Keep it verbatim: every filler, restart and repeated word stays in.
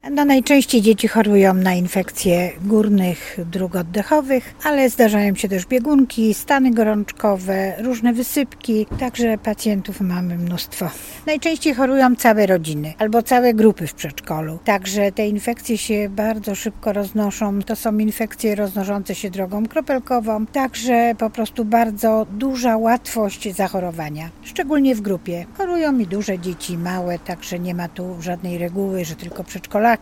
No najczęściej dzieci chorują na infekcje górnych dróg oddechowych, ale zdarzają się też biegunki, stany gorączkowe, różne wysypki, także pacjentów mamy mnóstwo. Najczęściej chorują całe rodziny albo całe grupy w przedszkolu, także te infekcje się bardzo szybko roznoszą. To są infekcje roznoszące się drogą kropelkową, także po prostu bardzo duża łatwość zachorowania, szczególnie w grupie. Chorują i duże dzieci, małe, także nie ma tu żadnej reguły, że tylko przedszkolaki.